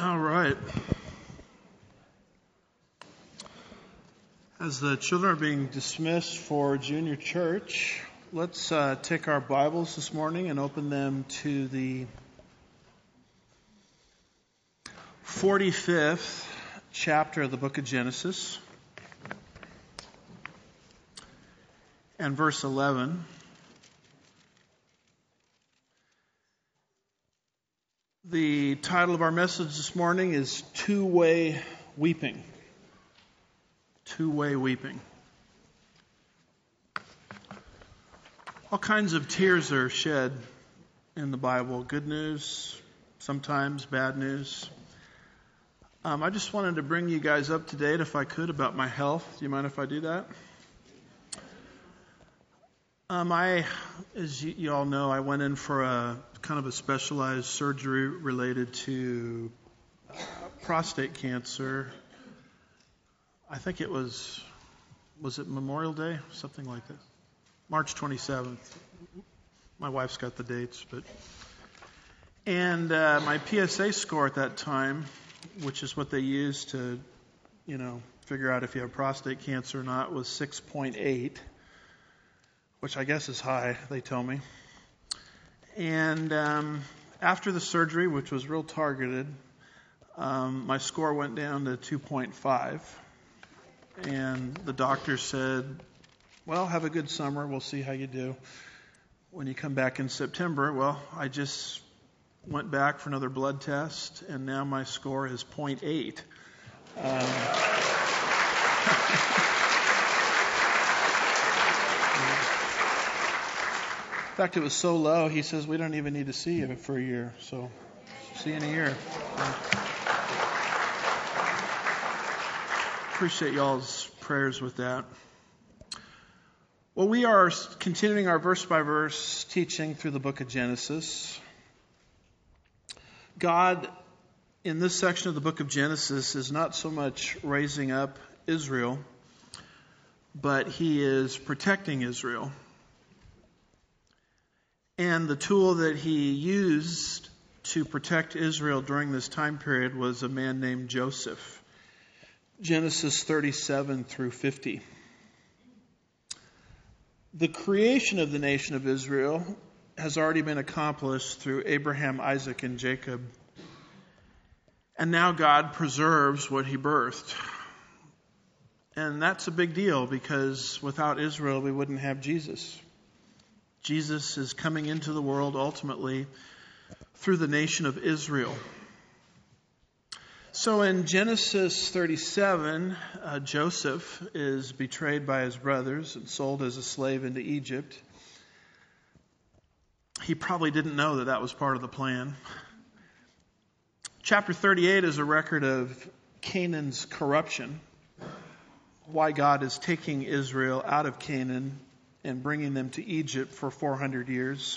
All right. As the children are being dismissed for junior church, let's take our Bibles this morning and open them to the 45th chapter of the book of Genesis and verse 11. The title of our message this morning is Two-Way Weeping. Two-way weeping. All kinds of tears are shed in the Bible. Good news, sometimes bad news. I just wanted to bring you guys up to date, if I could, about my health. Do you mind if I do that? As you all know, I went in for a kind of a specialized surgery related to prostate cancer. I think it was it Memorial Day? Something like that. March 27th. My wife's got the dates, and my PSA score at that time, which is what they use to, figure out if you have prostate cancer or not, was 6.8. Which I guess is high, they tell me. And after the surgery, which was real targeted, my score went down to 2.5. And the doctor said, well, have a good summer. We'll see how you do when you come back in September. Well, I just went back for another blood test, and now my score is 0.8. In fact, it was so low, he says, we don't even need to see you for a year. So, see you in a year. Appreciate y'all's prayers with that. Well, we are continuing our verse-by-verse teaching through the book of Genesis. God, in this section of the book of Genesis, is not so much raising up Israel, but He is protecting Israel. And the tool that He used to protect Israel during this time period was a man named Joseph. Genesis 37 through 50. The creation of the nation of Israel has already been accomplished through Abraham, Isaac, and Jacob. And now God preserves what He birthed. And that's a big deal because without Israel, we wouldn't have Jesus. Jesus is coming into the world ultimately through the nation of Israel. So in Genesis 37, Joseph is betrayed by his brothers and sold as a slave into Egypt. He probably didn't know that that was part of the plan. Chapter 38 is a record of Canaan's corruption, why God is taking Israel out of Canaan and bringing them to Egypt for 400 years.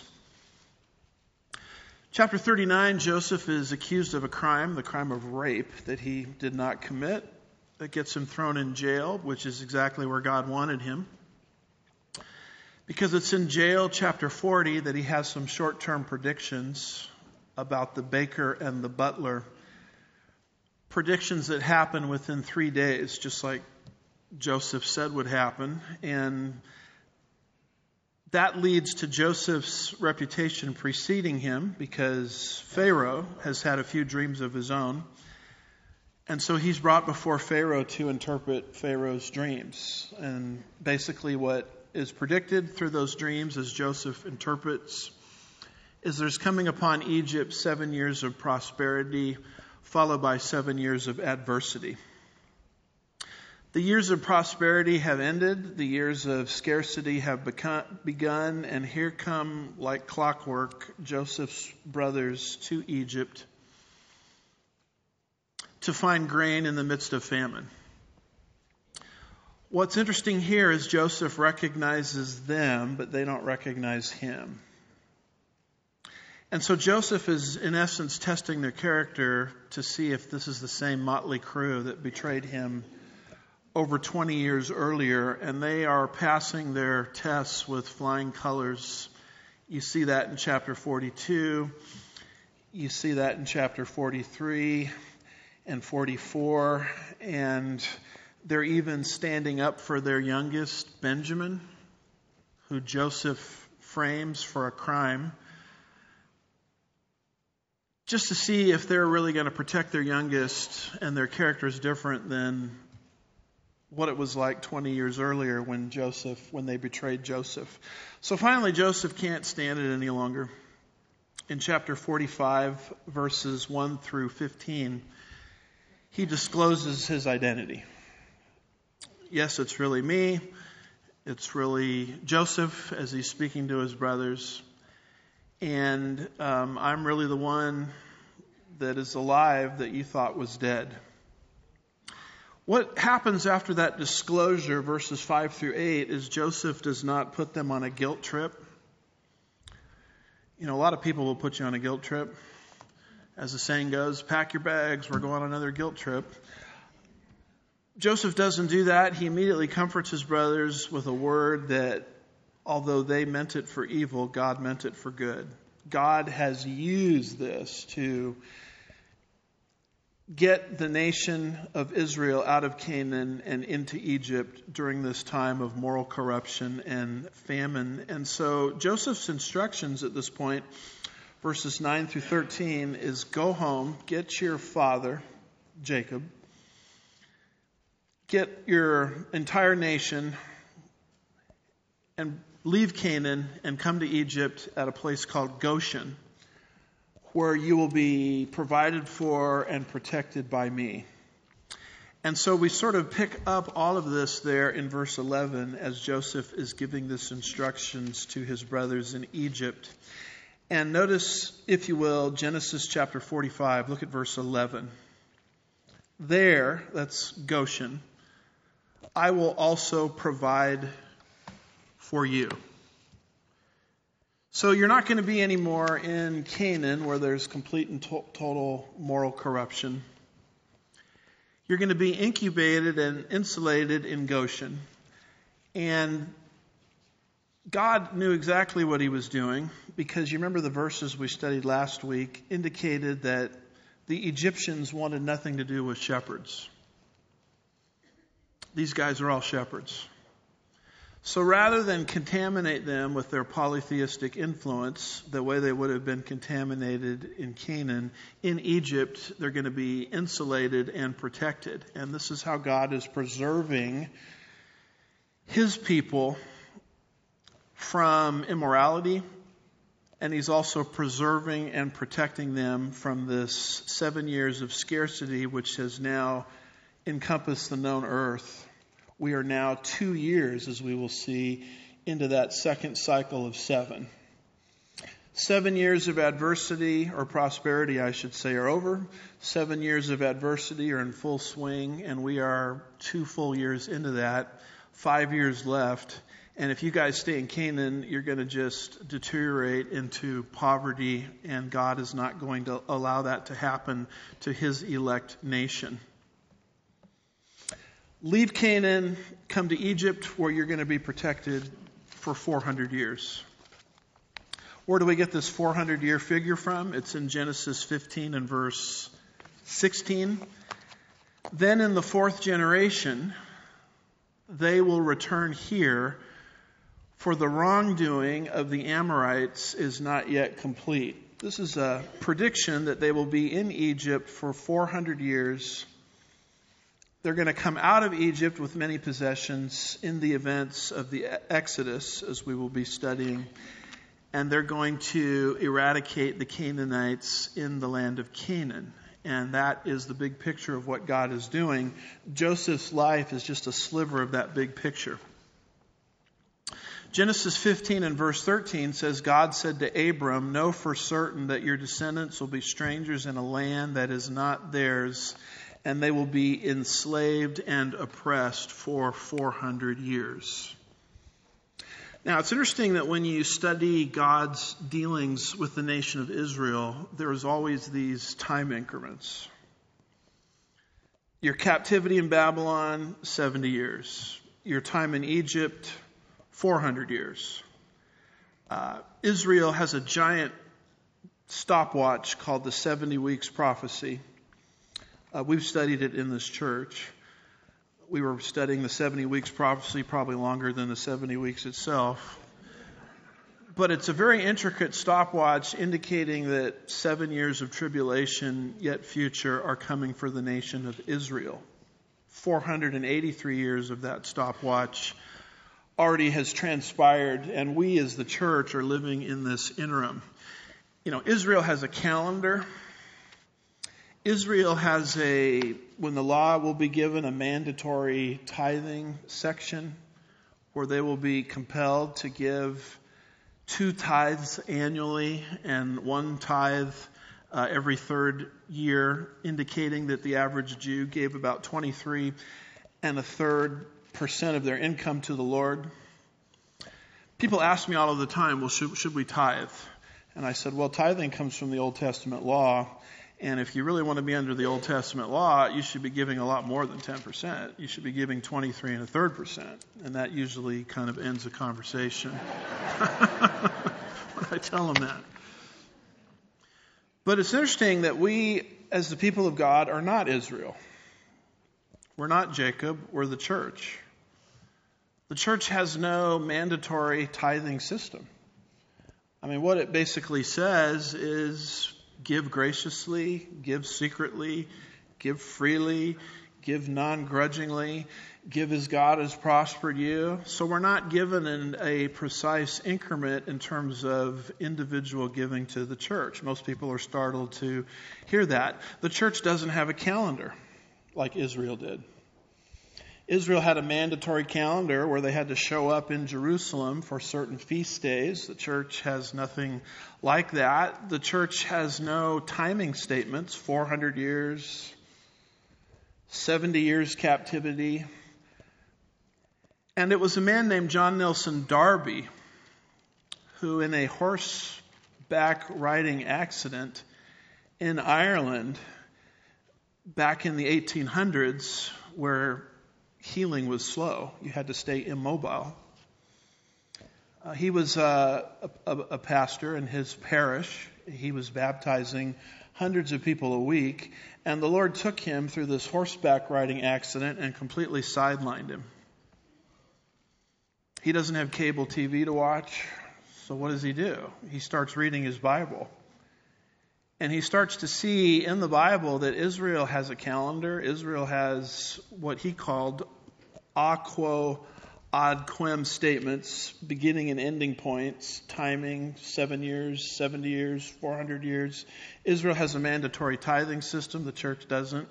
Chapter 39, Joseph is accused of a crime, the crime of rape, that he did not commit. That gets him thrown in jail, which is exactly where God wanted him. Because it's in jail, chapter 40, that he has some short-term predictions about the baker and the butler. Predictions that happen within 3 days, just like Joseph said would happen. And that leads to Joseph's reputation preceding him because Pharaoh has had a few dreams of his own. And so he's brought before Pharaoh to interpret Pharaoh's dreams. And basically what is predicted through those dreams as Joseph interprets is there's coming upon Egypt 7 years of prosperity followed by 7 years of adversity. The years of prosperity have ended, the years of scarcity have begun, and here come, like clockwork, Joseph's brothers to Egypt to find grain in the midst of famine. What's interesting here is Joseph recognizes them, but they don't recognize him. And so Joseph is, in essence, testing their character to see if this is the same motley crew that betrayed him over 20 years earlier, and they are passing their tests with flying colors. You see that in chapter 42. You see that in chapter 43. and 44, and they're even standing up for their youngest, Benjamin, who Joseph frames for a crime, just to see if they're really going to protect their youngest and their character is different than what it was like 20 years earlier when they betrayed Joseph. So finally, Joseph can't stand it any longer. In chapter 45, verses 1 through 15, he discloses his identity. Yes, it's really me. It's really Joseph as he's speaking to his brothers. And I'm really the one that is alive that you thought was dead. What happens after that disclosure, verses 5 through 8, is Joseph does not put them on a guilt trip. You know, a lot of people will put you on a guilt trip. As the saying goes, pack your bags, we're going on another guilt trip. Joseph doesn't do that. He immediately comforts his brothers with a word that, although they meant it for evil, God meant it for good. God has used this to get the nation of Israel out of Canaan and into Egypt during this time of moral corruption and famine. And so Joseph's instructions at this point, verses 9 through 13, is go home, get your father, Jacob, get your entire nation, and leave Canaan and come to Egypt at a place called Goshen, where you will be provided for and protected by me. And so we sort of pick up all of this there in verse 11 as Joseph is giving this instructions to his brothers in Egypt. And notice, if you will, Genesis chapter 45. Look at verse 11. There, that's Goshen, I will also provide for you. So you're not going to be anymore in Canaan where there's complete and total moral corruption. You're going to be incubated and insulated in Goshen. And God knew exactly what he was doing, because you remember the verses we studied last week indicated that the Egyptians wanted nothing to do with shepherds. These guys are all shepherds. So rather than contaminate them with their polytheistic influence, the way they would have been contaminated in Canaan, in Egypt, they're going to be insulated and protected. And this is how God is preserving his people from immorality. And he's also preserving and protecting them from this 7 years of scarcity, which has now encompassed the known earth. We are now 2 years, as we will see, into that second cycle of 7. 7 years of adversity, or prosperity, I should say, are over. 7 years of adversity are in full swing, and we are 2 full years into that. 5 years left. And if you guys stay in Canaan, you're going to just deteriorate into poverty, and God is not going to allow that to happen to his elect nation. Leave Canaan, come to Egypt, where you're going to be protected for 400 years. Where do we get this 400-year figure from? It's in Genesis 15 and verse 16. Then in the 4th generation, they will return here, for the wrongdoing of the Amorites is not yet complete. This is a prediction that they will be in Egypt for 400 years. They're going to come out of Egypt with many possessions in the events of the Exodus, as we will be studying. And they're going to eradicate the Canaanites in the land of Canaan. And that is the big picture of what God is doing. Joseph's life is just a sliver of that big picture. Genesis 15 and verse 13 says, God said to Abram, know for certain that your descendants will be strangers in a land that is not theirs, and they will be enslaved and oppressed for 400 years. Now, it's interesting that when you study God's dealings with the nation of Israel, there's always these time increments. Your captivity in Babylon, 70 years. Your time in Egypt, 400 years. Israel has a giant stopwatch called the 70 weeks prophecy. We've studied it in this church. We were studying the 70 weeks prophecy, probably longer than the 70 weeks itself. But it's a very intricate stopwatch indicating that 7 years of tribulation, yet future, are coming for the nation of Israel. 483 years of that stopwatch already has transpired, and we as the church are living in this interim. You know, Israel has a calendar. Israel has when the law will be given, a mandatory tithing section where they will be compelled to give 2 tithes annually and 1 tithe every third year, indicating that the average Jew gave about 23 1/3% of their income to the Lord. People ask me all of the time, well, should we tithe? And I said, well, tithing comes from the Old Testament law. And if you really want to be under the Old Testament law, you should be giving a lot more than 10%. You should be giving 23 1/3%. And that usually kind of ends the conversation when I tell them that. But it's interesting that we, as the people of God, are not Israel. We're not Jacob. We're the church. The church has no mandatory tithing system. I mean, what it basically says is give graciously, give secretly, give freely, give non-grudgingly, give as God has prospered you. So we're not given in a precise increment in terms of individual giving to the church. Most people are startled to hear that. The church doesn't have a calendar like Israel did. Israel had a mandatory calendar where they had to show up in Jerusalem for certain feast days. The church has nothing like that. The church has no timing statements, 400 years, 70 years captivity. And it was a man named John Nelson Darby who, in a horseback riding accident in Ireland back in the 1800s, where healing was slow. You had to stay immobile. He was a pastor in his parish. He was baptizing hundreds of people a week. And the Lord took him through this horseback riding accident and completely sidelined him. He doesn't have cable TV to watch. So what does he do? He starts reading his Bible. And he starts to see in the Bible that Israel has a calendar. Israel has what he called a quo ad quem statements, beginning and ending points, timing, 7 years, 70 years, 400 years. Israel has a mandatory tithing system. The church doesn't.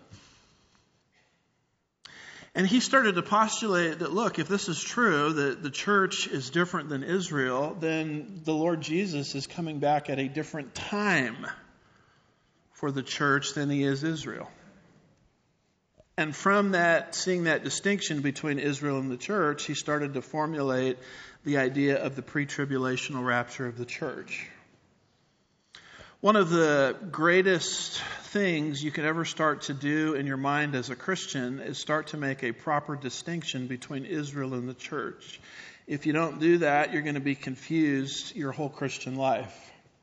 And he started to postulate that, look, if this is true, that the church is different than Israel, then the Lord Jesus is coming back at a different time for the church than he is Israel. And from that, seeing that distinction between Israel and the church, he started to formulate the idea of the pre-tribulational rapture of the church. One of the greatest things you can ever start to do in your mind as a Christian is start to make a proper distinction between Israel and the church. If you don't do that, you're going to be confused your whole Christian life.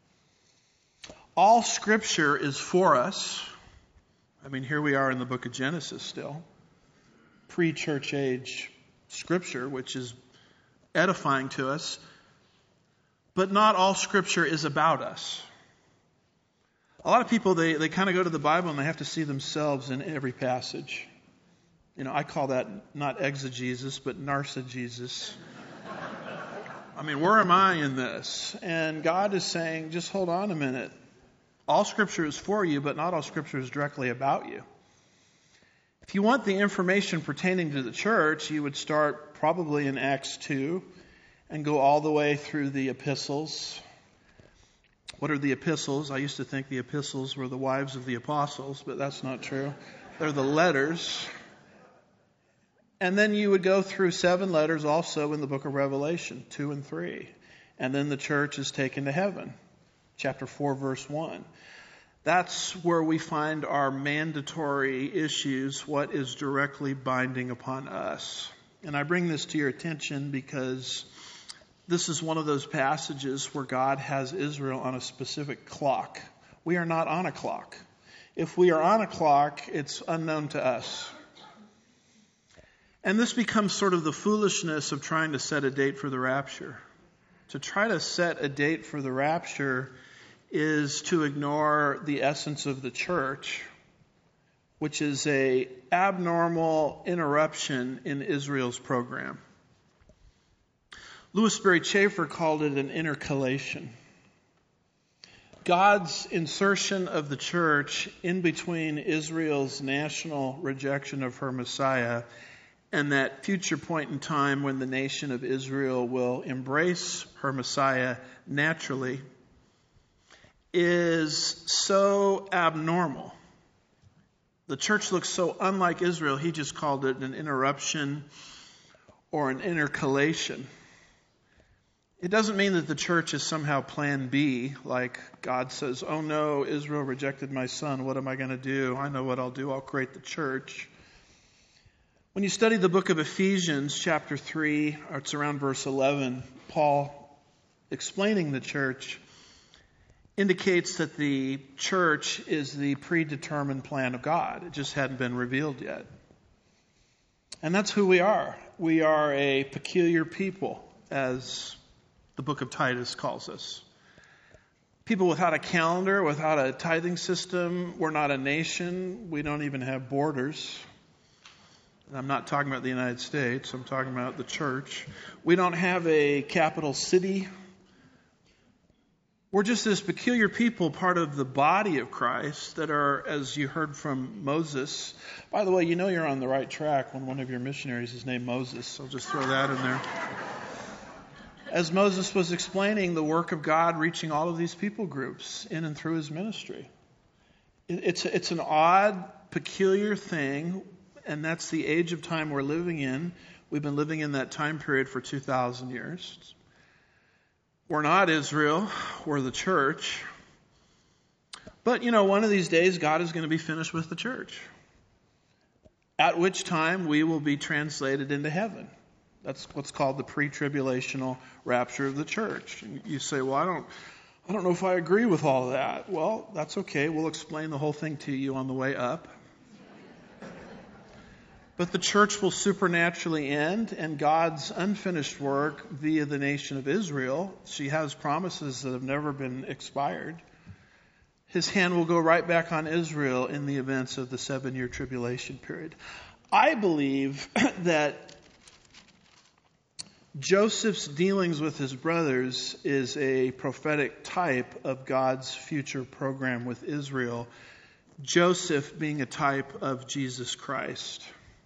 All Scripture is for us. I mean, here we are in the book of Genesis still. Pre-church age Scripture, which is edifying to us. But not all Scripture is about us. A lot of people, they kind of go to the Bible and they have to see themselves in every passage. You know, I call that not exegesis, but narcigesis. I mean, where am I in this? And God is saying, just hold on a minute. All Scripture is for you, but not all Scripture is directly about you. If you want the information pertaining to the church, you would start probably in Acts 2 and go all the way through the epistles. What are the epistles? I used to think the epistles were the wives of the apostles, but that's not true. They're the letters. And then you would go through 7 letters also in the book of Revelation, 2 and 3. And then the church is taken to heaven. Chapter 4, verse 1. That's where we find our mandatory issues, what is directly binding upon us. And I bring this to your attention because this is one of those passages where God has Israel on a specific clock. We are not on a clock. If we are on a clock, it's unknown to us. And this becomes sort of the foolishness of trying to set a date for the rapture. To try to set a date for the rapture is to ignore the essence of the church, which is an abnormal interruption in Israel's program. Louis Sperry Chafer called it an intercalation. God's insertion of the church in between Israel's national rejection of her Messiah and that future point in time when the nation of Israel will embrace her Messiah naturally is so abnormal. The church looks so unlike Israel, he just called it an interruption or an intercalation. It doesn't mean that the church is somehow plan B, like God says, oh no, Israel rejected my son, what am I going to do? I know what I'll do, I'll create the church. When you study the book of Ephesians, chapter 3, or it's around verse 11, Paul, explaining the church, indicates that the church is the predetermined plan of God. It just hadn't been revealed yet. And that's who we are. We are a peculiar people, as the book of Titus calls us. People without a calendar, without a tithing system. We're not a nation. We don't even have borders. And I'm not talking about the United States. I'm talking about the church. We don't have a capital city. We're just this peculiar people, part of the body of Christ, that are, as you heard from Moses. By the way, you know you're on the right track when one of your missionaries is named Moses. I'll just throw that in there. As Moses was explaining the work of God reaching all of these people groups in and through his ministry. It's an odd, peculiar thing, and that's the age of time we're living in. We've been living in that time period for 2,000 years. We're not Israel, we're the church. But, one of these days God is going to be finished with the church. At which time we will be translated into heaven. That's what's called the pre-tribulational rapture of the church. And you say, well, I don't know if I agree with all of that. Well, that's okay. We'll explain the whole thing to you on the way up. But the church will supernaturally end, and God's unfinished work via the nation of Israel, she has promises that have never been expired. His hand will go right back on Israel in the events of the 7-year tribulation period. I believe that Joseph's dealings with his brothers is a prophetic type of God's future program with Israel. Joseph being a type of Jesus Christ.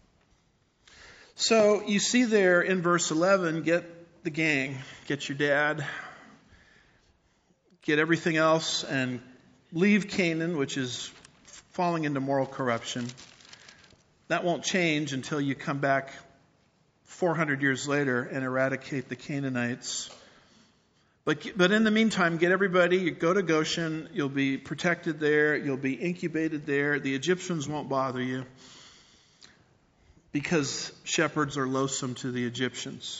So you see there in verse 11, get the gang, get your dad, get everything else, and leave Canaan, which is falling into moral corruption. That won't change until you come back 400 years later and eradicate the Canaanites. But in the meantime, get everybody, you go to Goshen, you'll be protected there, you'll be incubated there, the Egyptians won't bother you because shepherds are loathsome to the Egyptians.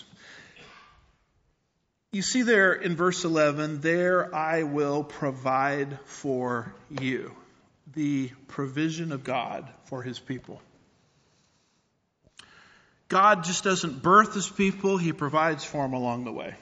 You see there in verse 11, there I will provide for you. The provision of God for his people. God just doesn't birth his people, he provides for them along the way.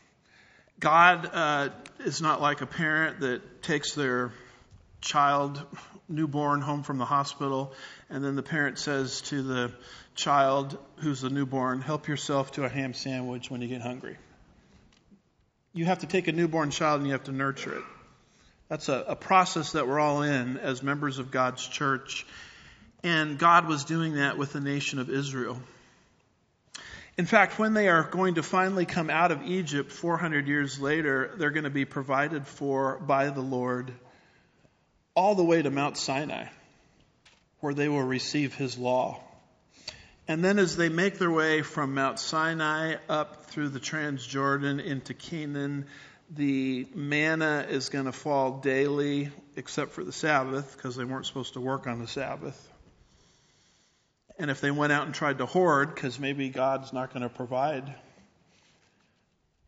God is not like a parent that takes their child, newborn, home from the hospital, and then the parent says to the child who's the newborn, help yourself to a ham sandwich when you get hungry. You have to take a newborn child and you have to nurture it. That's a process that we're all in as members of God's church. And God was doing that with the nation of Israel. In fact, when they are going to finally come out of Egypt 400 years later, they're going to be provided for by the Lord all the way to Mount Sinai, where they will receive his law. And then as they make their way from Mount Sinai up through the Transjordan into Canaan, the manna is going to fall daily, except for the Sabbath, because they weren't supposed to work on the Sabbath. And if they went out and tried to hoard, because maybe God's not going to provide,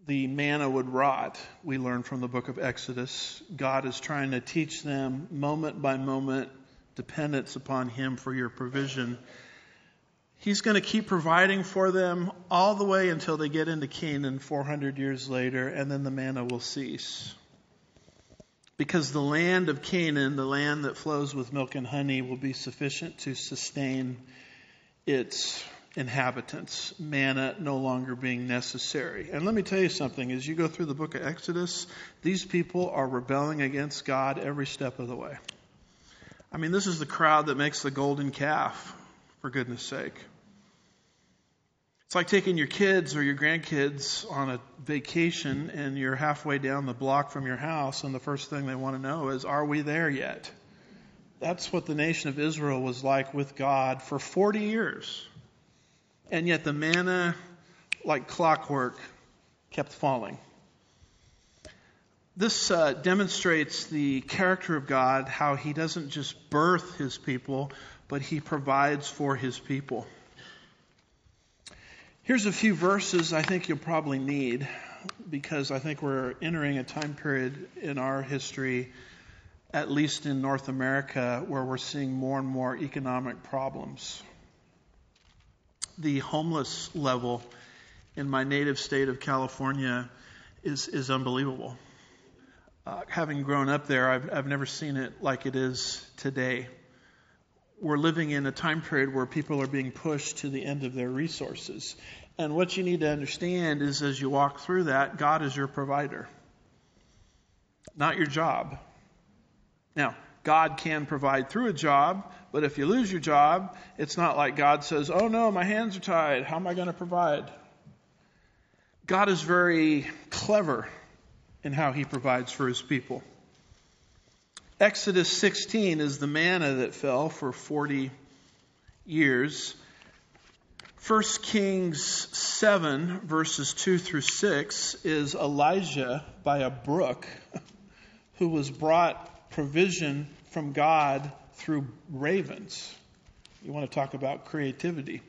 the manna would rot. We learn from the book of Exodus. God is trying to teach them moment by moment dependence upon Him for your provision. He's going to keep providing for them all the way until they get into Canaan 400 years later, and then the manna will cease. Because the land of Canaan, the land that flows with milk and honey, will be sufficient to sustain its inhabitants, manna no longer being necessary. And let me tell you something, as you go through the book of Exodus, these people are rebelling against God every step of the way. I mean, this is the crowd that makes the golden calf, for goodness sake. It's like taking your kids or your grandkids on a vacation and you're halfway down the block from your house and the first thing they want to know is, are we there yet? That's what the nation of Israel was like with God for 40 years. And yet the manna, like clockwork, kept falling. This demonstrates the character of God, how He doesn't just birth His people, but He provides for His people. Here's a few verses I think you'll probably need, because I think we're entering a time period in our history, at least in North America, where we're seeing more and more economic problems. The homeless level in my native state of California is unbelievable. Having grown up there, I've never seen it like it is today. We're living in a time period where people are being pushed to the end of their resources. And what you need to understand is, as you walk through that, God is your provider, not your job. Now, God can provide through a job, but if you lose your job, it's not like God says, oh no, my hands are tied. How am I going to provide? God is very clever in how He provides for His people. Exodus 16 is the manna that fell for 40 years. 1 Kings 7, verses 2 through 6, is Elijah by a brook who was brought provision from God through ravens. You want to talk about creativity.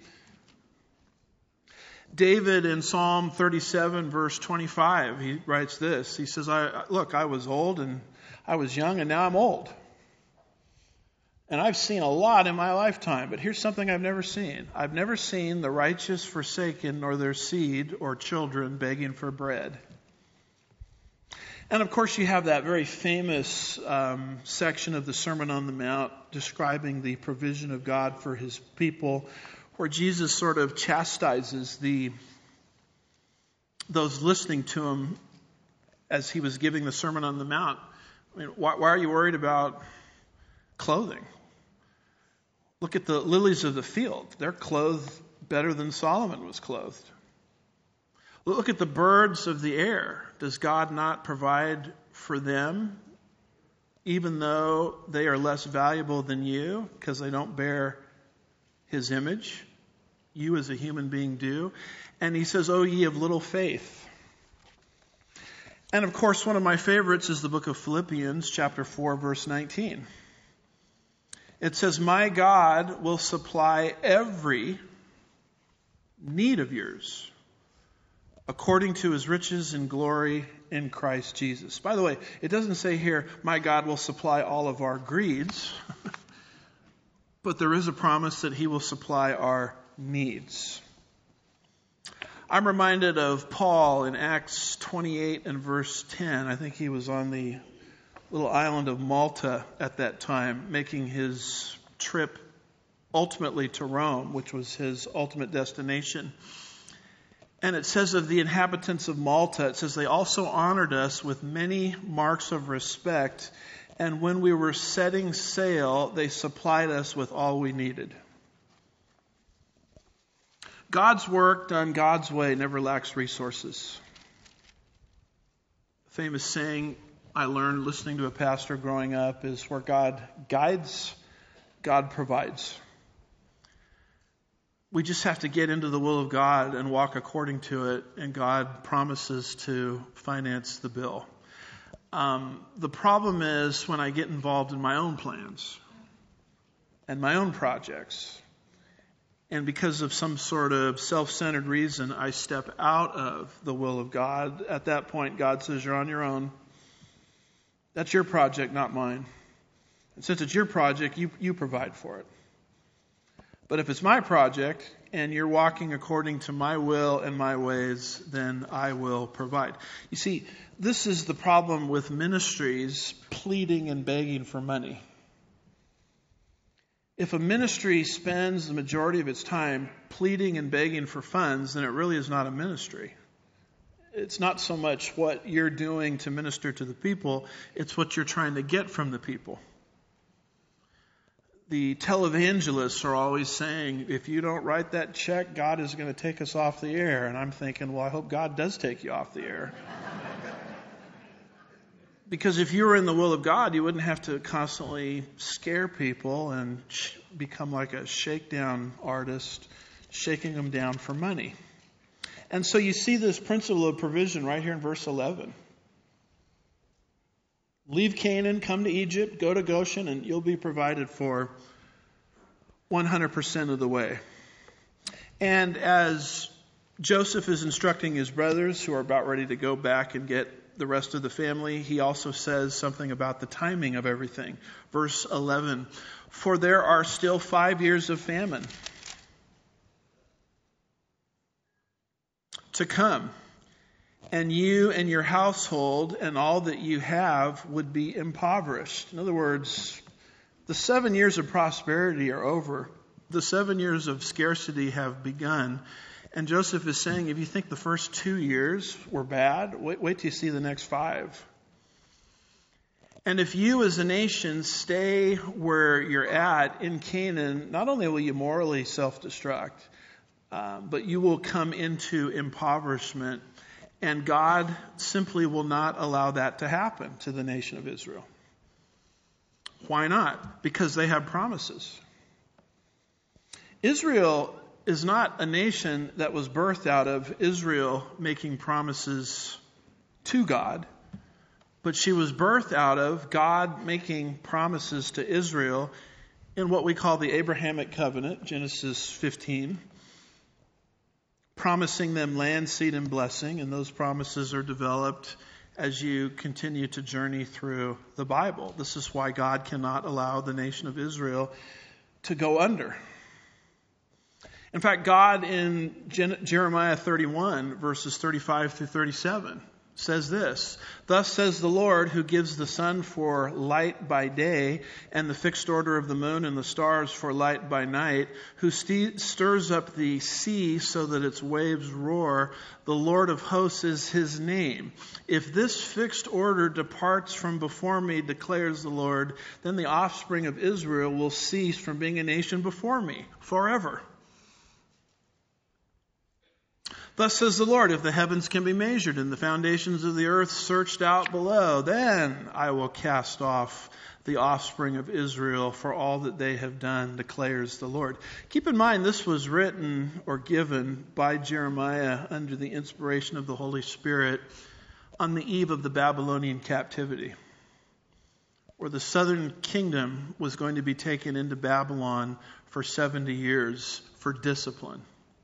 David in Psalm 37, verse 25, he writes this. He says, I was old and I was young and now I'm old. And I've seen a lot in my lifetime, but here's something I've never seen. I've never seen the righteous forsaken, nor their seed or children begging for bread. And of course you have that very famous section of the Sermon on the Mount describing the provision of God for His people, where Jesus sort of chastises those listening to Him as He was giving the Sermon on the Mount. I mean, why are you worried about clothing? Look at the lilies of the field. They're clothed better than Solomon was clothed. Look at the birds of the air. Does God not provide for them, even though they are less valuable than you because they don't bear His image? You as a human being do. And He says, "O ye of little faith." And of course, one of my favorites is the book of Philippians, chapter 4, verse 19. It says, "My God will supply every need of yours according to His riches and glory in Christ Jesus." By the way, it doesn't say here, "My God will supply all of our greeds," but there is a promise that He will supply our needs. I'm reminded of Paul in Acts 28 and verse 10. I think he was on the little island of Malta at that time, making his trip ultimately to Rome, which was his ultimate destination. And it says of the inhabitants of Malta, it says, "They also honored us with many marks of respect, and when we were setting sail, they supplied us with all we needed." God's work done God's way never lacks resources. A famous saying I learned listening to a pastor growing up is, where God guides, God provides. We just have to get into the will of God and walk according to it, and God promises to finance the bill. The problem is when I get involved in my own plans and my own projects, and because of some sort of self-centered reason, I step out of the will of God, at that point, God says, you're on your own. That's your project, not mine. And since it's your project, you provide for it. But if it's my project, and you're walking according to my will and my ways, then I will provide. You see, this is the problem with ministries pleading and begging for money. If a ministry spends the majority of its time pleading and begging for funds, then it really is not a ministry. It's not so much what you're doing to minister to the people, it's what you're trying to get from the people. The televangelists are always saying, if you don't write that check, God is going to take us off the air. And I'm thinking, well, I hope God does take you off the air. Because if you were in the will of God, you wouldn't have to constantly scare people and become like a shakedown artist, shaking them down for money. And so you see this principle of provision right here in verse 11. Leave Canaan, come to Egypt, go to Goshen, and you'll be provided for 100% of the way. And as Joseph is instructing his brothers who are about ready to go back and get the rest of the family, he also says something about the timing of everything. Verse 11, for there are still 5 years of famine to come, and you and your household and all that you have would be impoverished. In other words, the 7 years of prosperity are over. The 7 years of scarcity have begun. And Joseph is saying, if you think the first 2 years were bad, wait till you see the next 5. And if you as a nation stay where you're at in Canaan, not only will you morally self-destruct, but you will come into impoverishment. And God simply will not allow that to happen to the nation of Israel. Why not? Because they have promises. Israel is not a nation that was birthed out of Israel making promises to God, but she was birthed out of God making promises to Israel in what we call the Abrahamic covenant, Genesis 15, promising them land, seed, and blessing, and those promises are developed as you continue to journey through the Bible. This is why God cannot allow the nation of Israel to go under. In fact, God in Jeremiah 31, verses 35 through 37, says this, thus says the Lord who gives the sun for light by day and the fixed order of the moon and the stars for light by night, who stirs up the sea so that its waves roar. The Lord of hosts is his name. If this fixed order departs from before me, declares the Lord, then the offspring of Israel will cease from being a nation before me forever. Thus says the Lord, if the heavens can be measured and the foundations of the earth searched out below, then I will cast off the offspring of Israel for all that they have done, declares the Lord. Keep in mind, this was written or given by Jeremiah under the inspiration of the Holy Spirit on the eve of the Babylonian captivity, where the southern kingdom was going to be taken into Babylon for 70 years for discipline.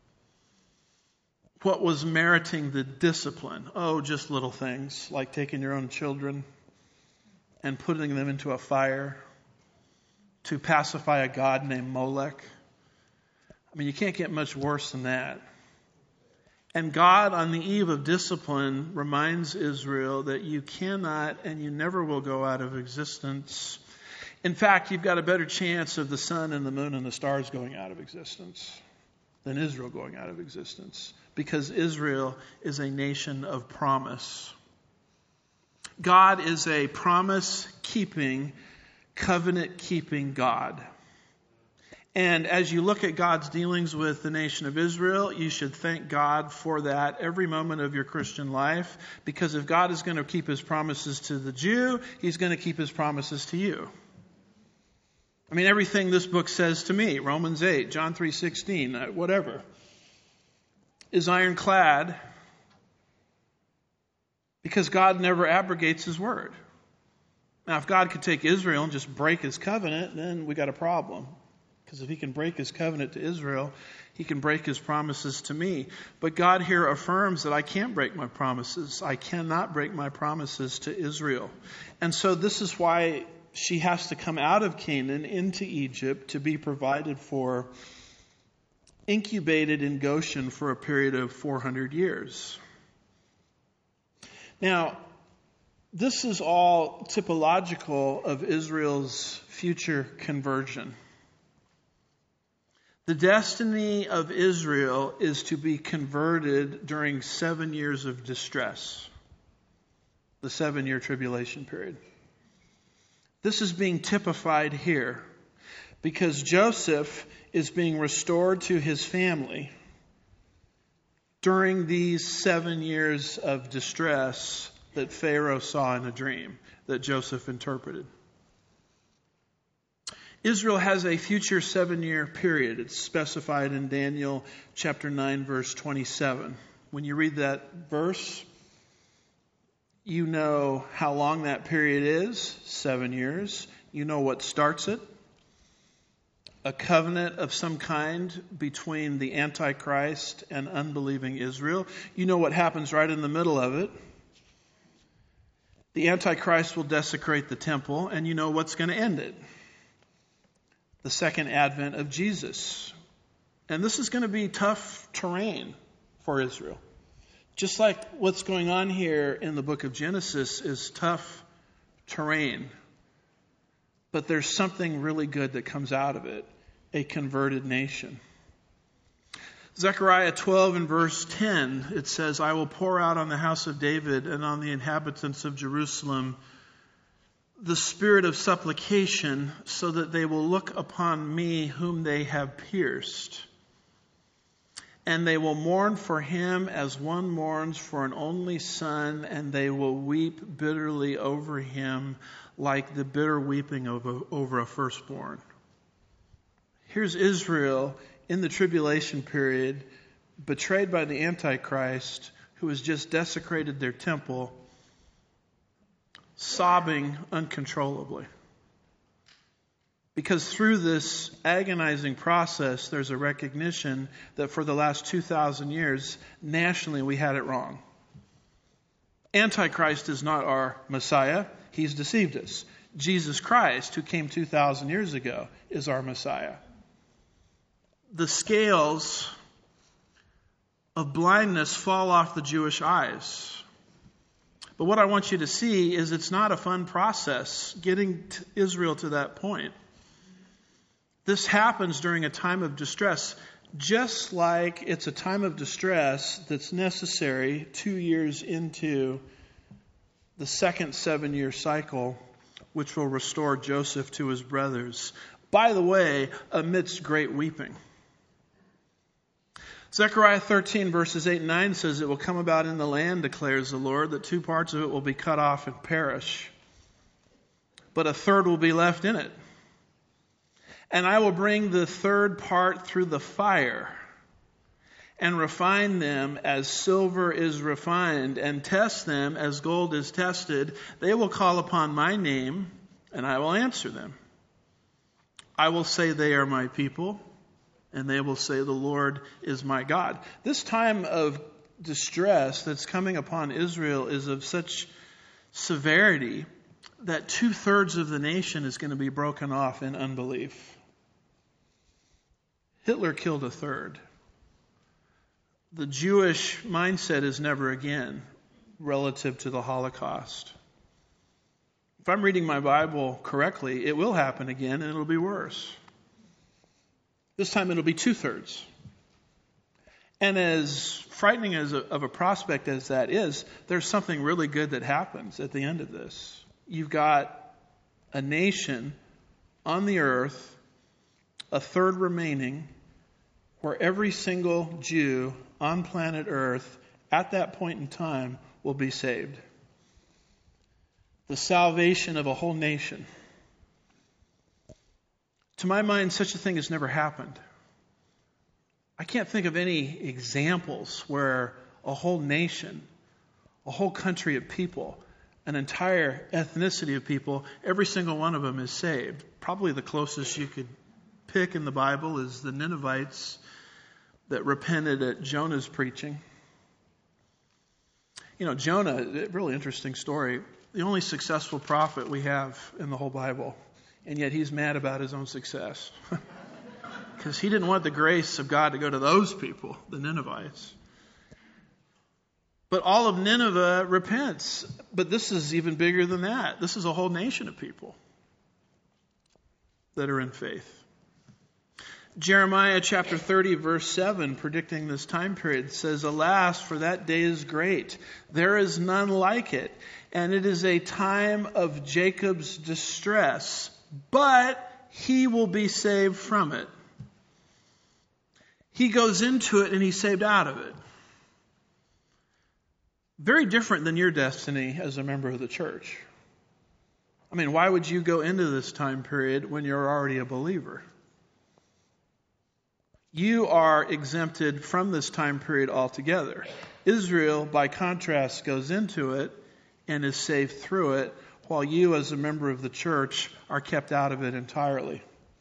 What was meriting the discipline? Oh, just little things like taking your own children and putting them into a fire to pacify a god named Molech. I mean, you can't get much worse than that. And God, on the eve of discipline, reminds Israel that you cannot and you never will go out of existence. In fact, you've got a better chance of the sun and the moon and the stars going out of existence than Israel going out of existence, because Israel is a nation of promise. God is a promise-keeping, covenant-keeping God. And as you look at God's dealings with the nation of Israel, you should thank God for that every moment of your Christian life, because if God is going to keep his promises to the Jew, he's going to keep his promises to you. I mean, everything this book says to me, Romans 8, John 3:16, whatever, is ironclad, because God never abrogates his word. Now, if God could take Israel and just break his covenant, then we got a problem, Because if he can break his covenant to Israel, he can break his promises to me. But God here affirms that I can't break my promises. I cannot break my promises to Israel. And so this is why she has to come out of Canaan into Egypt to be provided for, incubated in Goshen for a period of 400 years. Now, this is all typological of Israel's future conversion. The destiny of Israel is to be converted during 7 years of distress, the 7-year tribulation period. This is being typified here because Joseph is being restored to his family during these 7 years of distress that Pharaoh saw in a dream that Joseph interpreted. Israel has a future 7-year period. It's specified in Daniel chapter 9, verse 27. When you read that verse, you know how long that period is, 7 years. You know what starts it. A covenant of some kind between the Antichrist and unbelieving Israel. You know what happens right in the middle of it. The Antichrist will desecrate the temple, and you know what's going to end it. The second advent of Jesus. And this is going to be tough terrain for Israel. Just like what's going on here in the book of Genesis is tough terrain. But there's something really good that comes out of it. A converted nation. Zechariah 12 and verse 10, it says, I will pour out on the house of David and on the inhabitants of Jerusalem the spirit of supplication, so that they will look upon me whom they have pierced. And they will mourn for him as one mourns for an only son, and they will weep bitterly over him like the bitter weeping over a firstborn. Here's Israel in the tribulation period, betrayed by the Antichrist, who has just desecrated their temple, sobbing uncontrollably. Because through this agonizing process, there's a recognition that for the last 2,000 years, nationally, we had it wrong. Antichrist is not our Messiah. He's deceived us. Jesus Christ, who came 2,000 years ago, is our Messiah. The scales of blindness fall off the Jewish eyes. But what I want you to see is it's not a fun process getting Israel to that point. This happens during a time of distress, just like it's a time of distress that's necessary 2 years into the second 7-year cycle, which will restore Joseph to his brothers. By the way, amidst great weeping. Zechariah 13 verses 8 and 9 says, it will come about in the land, declares the Lord, that 2 parts of it will be cut off and perish, but a third will be left in it. And I will bring the third part through the fire and refine them as silver is refined and test them as gold is tested. They will call upon my name and I will answer them. I will say they are my people, and they will say, the Lord is my God. This time of distress that's coming upon Israel is of such severity that 2/3 of the nation is going to be broken off in unbelief. Hitler killed a third. The Jewish mindset is never again relative to the Holocaust. If I'm reading my Bible correctly, it will happen again and it'll be worse. This time it'll be 2/3. And as frightening of a prospect as that is, there's something really good that happens at the end of this. You've got a nation on the earth, a third remaining, where every single Jew on planet Earth at that point in time will be saved. The salvation of a whole nation. To my mind, such a thing has never happened. I can't think of any examples where a whole nation, a whole country of people, an entire ethnicity of people, every single one of them is saved. Probably the closest you could pick in the Bible is the Ninevites that repented at Jonah's preaching. You know, Jonah, a really interesting story. The only successful prophet we have in the whole Bible. And yet he's mad about his own success. Because he didn't want the grace of God to go to those people, the Ninevites. But all of Nineveh repents. But this is even bigger than that. This is a whole nation of people that are in faith. Jeremiah chapter 30, verse 7, predicting this time period, says, "Alas, for that day is great. There is none like it. And it is a time of Jacob's distress. But he will be saved from it." He goes into it and he's saved out of it. Very different than your destiny as a member of the church. I mean, why would you go into this time period when you're already a believer? You are exempted from this time period altogether. Israel, by contrast, goes into it and is saved through it, while you, as a member of the church, are kept out of it entirely.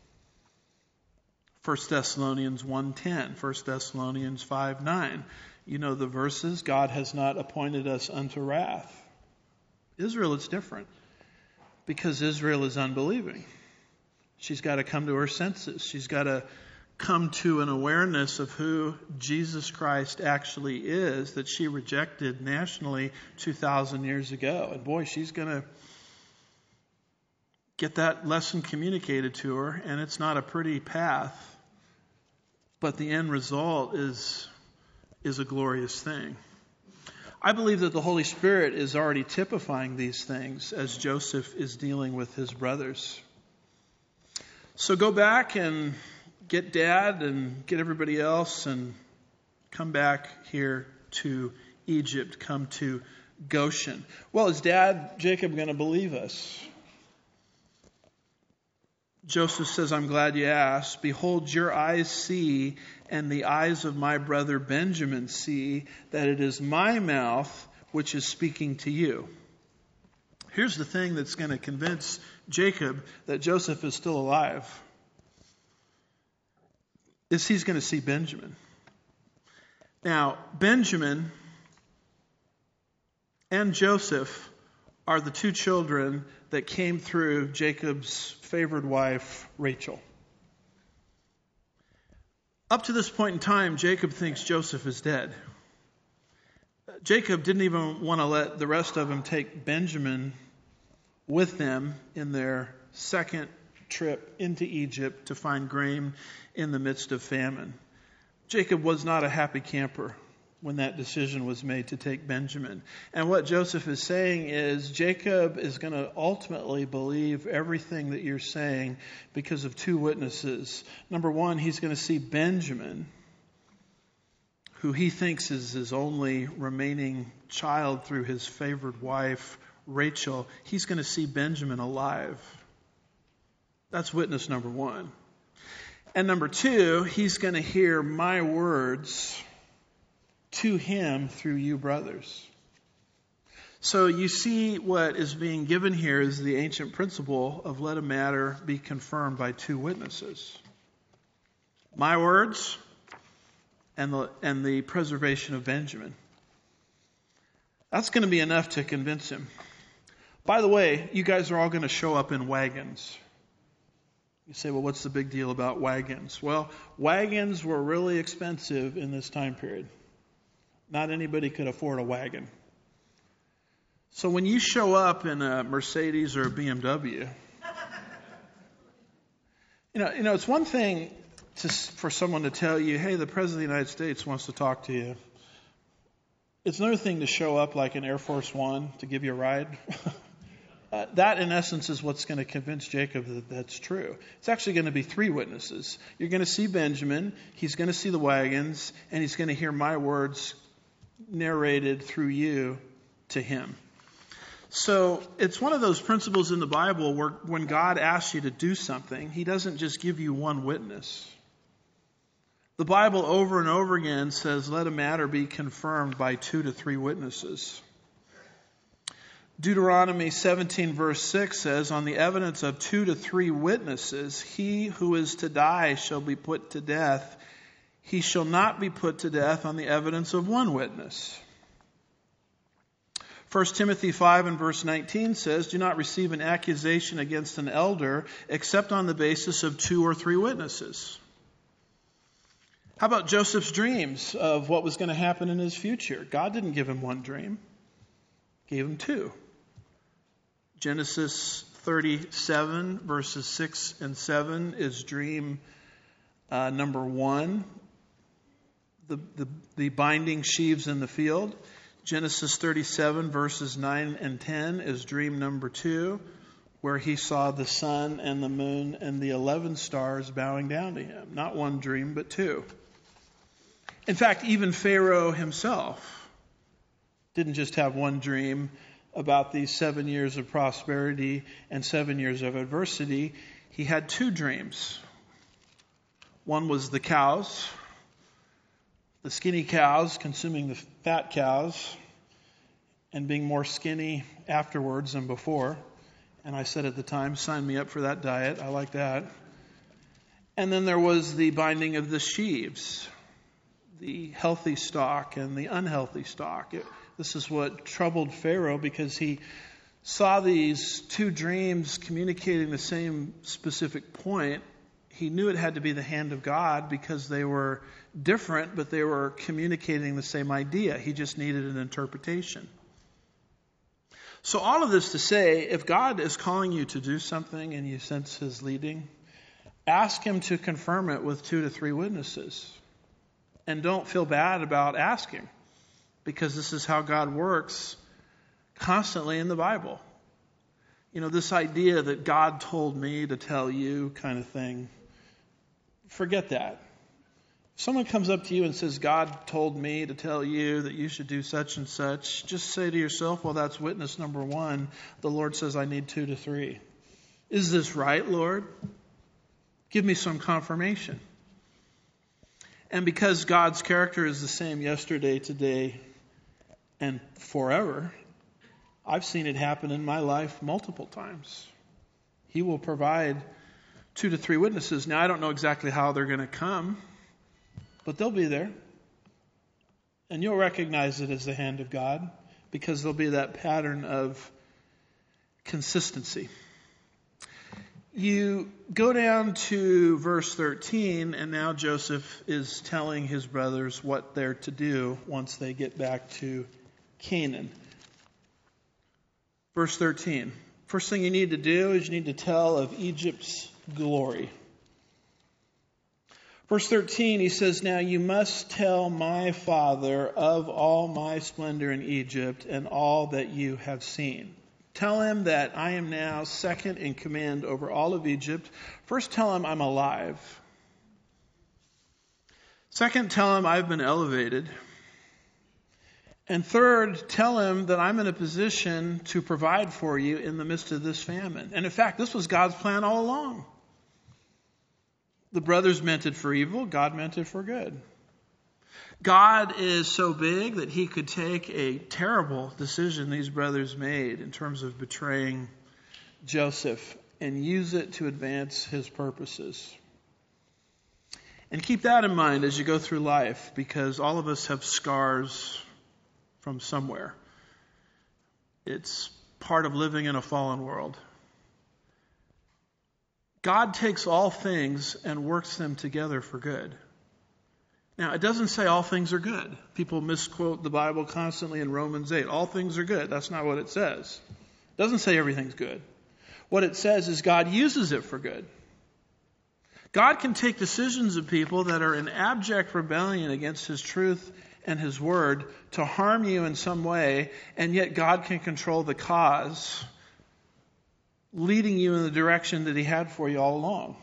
1 Thessalonians 1:10, 1 Thessalonians 5:9. You know the verses, God has not appointed us unto wrath. Israel is different because Israel is unbelieving. She's got to come to her senses. She's got to come to an awareness of who Jesus Christ actually is that she rejected nationally 2,000 years ago. And boy, she's going to get that lesson communicated to her, and it's not a pretty path, but the end result is a glorious thing. I believe that the Holy Spirit is already typifying these things as Joseph is dealing with his brothers. So go back and get Dad and get everybody else and come back here to Egypt, come to Goshen. Well, is Dad, Jacob, going to believe us? Joseph says, "I'm glad you asked. Behold, your eyes see, and the eyes of my brother Benjamin see, that it is my mouth which is speaking to you." Here's the thing that's going to convince Jacob that Joseph is still alive. Is he's going to see Benjamin. Now, Benjamin and Joseph are the two children that came through Jacob's favored wife, Rachel. Up to this point in time, Jacob thinks Joseph is dead. Jacob didn't even want to let the rest of them take Benjamin with them in their second trip into Egypt to find grain in the midst of famine. Jacob was not a happy camper when that decision was made to take Benjamin. And what Joseph is saying is Jacob is going to ultimately believe everything that you're saying because of two witnesses. Number one, he's going to see Benjamin, who he thinks is his only remaining child through his favored wife, Rachel. He's going to see Benjamin alive. That's witness number one. And number two, he's going to hear my words to him through you brothers. So you see what is being given here is the ancient principle of let a matter be confirmed by two witnesses. My words and the preservation of Benjamin. That's going to be enough to convince him. By the way, you guys are all going to show up in wagons. You say, well, what's the big deal about wagons? Well, wagons were really expensive in this time period. Not anybody could afford a wagon. So when you show up in a Mercedes or a BMW, you know, it's one thing for someone to tell you, hey, the President of the United States wants to talk to you. It's another thing to show up like an Air Force One to give you a ride. That, in essence, is what's going to convince Jacob that that's true. It's actually going to be three witnesses. You're going to see Benjamin, he's going to see the wagons, and he's going to hear my words narrated through you to him. So it's one of those principles in the Bible where when God asks you to do something, he doesn't just give you one witness. The Bible over and over again says, let a matter be confirmed by 2 to 3 witnesses. Deuteronomy 17 verse 6 says, on the evidence of 2 to 3 witnesses, he who is to die shall be put to death. He shall not be put to death on the evidence of 1 witness. 1 Timothy 5 and verse 19 says, do not receive an accusation against an elder except on the basis of 2 or 3 witnesses. How about Joseph's dreams of what was going to happen in his future? God didn't give him 1 dream. He gave him 2. Genesis 37 verses 6 and 7 is dream number 1. The binding sheaves in the field. Genesis 37 verses 9 and 10 is dream number 2, where he saw the sun and the moon and the 11 stars bowing down to him. Not 1 dream, but 2. In fact, even Pharaoh himself didn't just have 1 dream about these 7 years of prosperity and 7 years of adversity. He had 2 dreams. One was the cows, the skinny cows consuming the fat cows and being more skinny afterwards than before. And I said at the time, sign me up for that diet. I like that. And then there was the binding of the sheaves, the healthy stock and the unhealthy stock. This is what troubled Pharaoh, because he saw these 2 dreams communicating the same specific point. He knew it had to be the hand of God because they were different, but they were communicating the same idea. He just needed an interpretation. So all of this to say, if God is calling you to do something and you sense His leading, ask Him to confirm it with 2 to 3 witnesses. And don't feel bad about asking, because this is how God works constantly in the Bible. You know, this idea that God told me to tell you kind of thing, forget that. If someone comes up to you and says, God told me to tell you that you should do such and such, just say to yourself, well, that's witness number 1. The Lord says I need 2 to 3. Is this right, Lord? Give me some confirmation. And because God's character is the same yesterday, today, and forever, I've seen it happen in my life multiple times. He will provide 2 to 3 witnesses. Now, I don't know exactly how they're going to come, but they'll be there. And you'll recognize it as the hand of God, because there'll be that pattern of consistency. You go down to verse 13, and now Joseph is telling his brothers what they're to do once they get back to Canaan. Verse 13. First thing you need to do is you need to tell of Egypt's glory. Verse 13, he says, now you must tell my father of all my splendor in Egypt and all that you have seen. Tell him that I am now second in command over all of Egypt. First, tell him I'm alive. Second, tell him I've been elevated. And third, tell him that I'm in a position to provide for you in the midst of this famine. And in fact, this was God's plan all along. The brothers meant it for evil. God meant it for good. God is so big that He could take a terrible decision these brothers made in terms of betraying Joseph and use it to advance His purposes. And keep that in mind as you go through life, because all of us have scars from somewhere. It's part of living in a fallen world. God takes all things and works them together for good. Now, it doesn't say all things are good. People misquote the Bible constantly in Romans 8. All things are good. That's not what it says. It doesn't say everything's good. What it says is God uses it for good. God can take decisions of people that are in abject rebellion against His truth and His word to harm you in some way, and yet God can control the cause, leading you in the direction that He had for you all along.